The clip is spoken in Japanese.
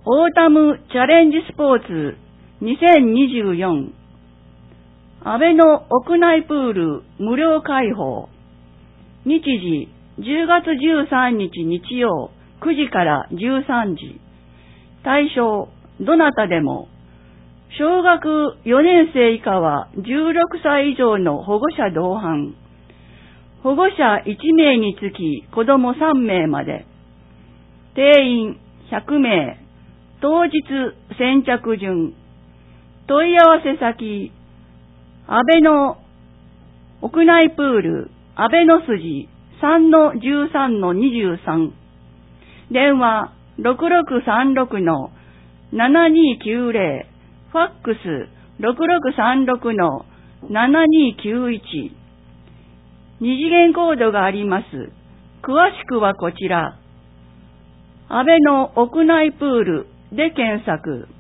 オータムチャレンジスポーツ2024安倍の屋内プール無料開放日時10月13日日曜9時から13時対象どなたでも小学4年生以下は16歳以上の保護者同伴保護者1名につき子供3名まで定員100名当日先着順問い合わせ先安倍の屋内プール安倍の筋 3-13-23 電話6636-7290ファックス 6636-7291 二次元コードがあります。詳しくはこちら安倍の屋内プールで検索。